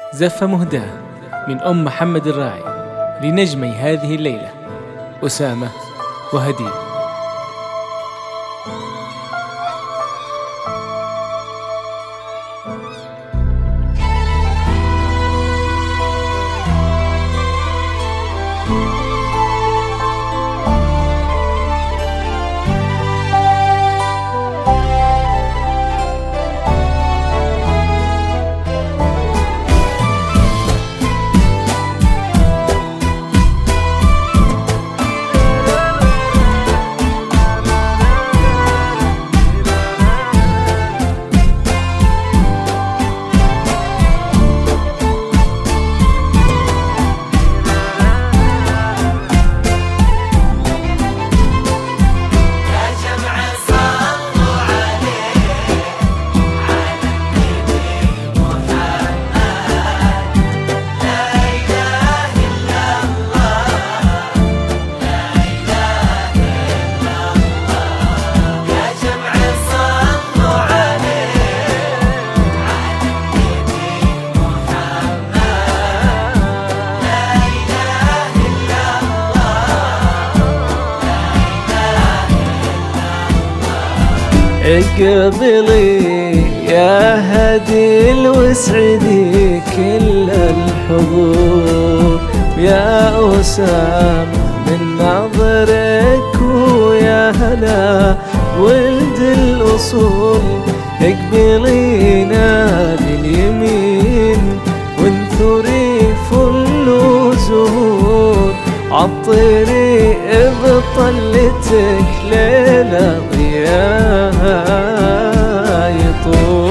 زفة مهداة من أم محمد الراعي لنجمي هذه الليلة أسامة وهديل. اقبلي يا هديل واسعدي كل الحضور، يا أسامة من نظرك ويا هلا ولد الأصول. اقبلينا باليمين وانثري فل وزهور، عطري بطلتك ليلة ضياها يطول.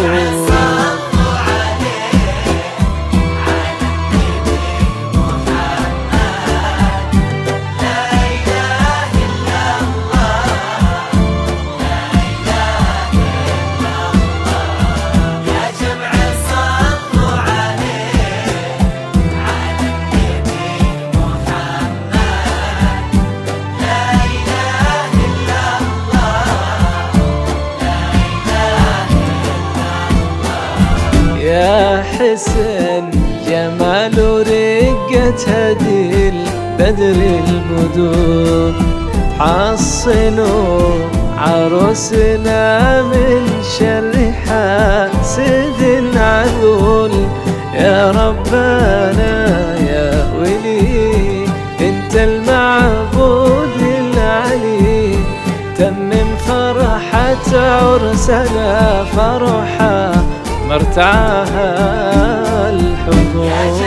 يا حسن جمال ورقة هديل بدر البدور، حصنوا عروسنا من شر حاسد عذول. يا ربنا يا ولي انت المعبود العلي، تمم فرحة عرسنا فرحة مرتعاها الحضور.